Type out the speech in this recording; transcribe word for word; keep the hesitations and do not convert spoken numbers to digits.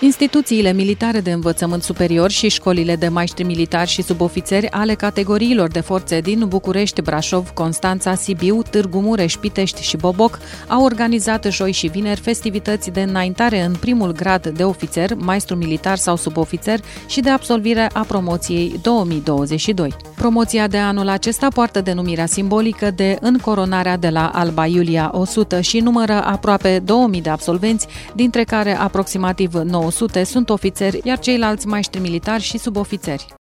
Instituțiile militare de învățământ superior și școlile de maestri militari și subofițeri ale categoriilor de forțe din București, Brașov, Constanța, Sibiu, Târgu Mureș, Pitești și Boboc au organizat joi și vineri festivități de înaintare în primul grad de ofițer, maestru militar sau subofițer și de absolvire a promoției două mii douăzeci și doi. Promoția de anul acesta poartă denumirea simbolică de Încoronarea de la Alba Iulia o sută și numără aproape două mii de absolvenți, dintre care aproximativ nouă sute sunt ofițeri, iar ceilalți maestri militari și subofițeri.